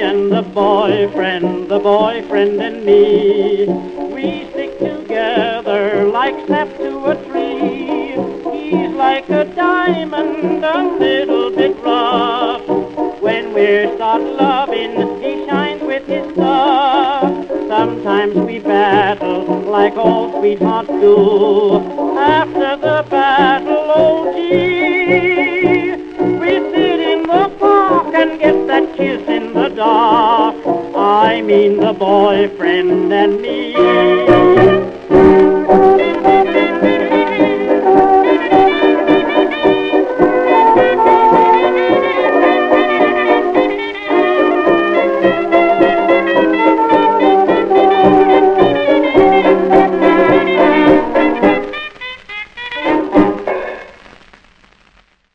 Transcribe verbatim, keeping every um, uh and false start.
and the boyfriend, the boyfriend and me. We stick together like snapped to a tree. He's like a diamond, a little bit rough. When we start loving, he shines with his stuff. Sometimes we battle like all sweethearts do. After the battle, oh gee, we sit in the park and get that kiss in the dark. I mean the boyfriend and me.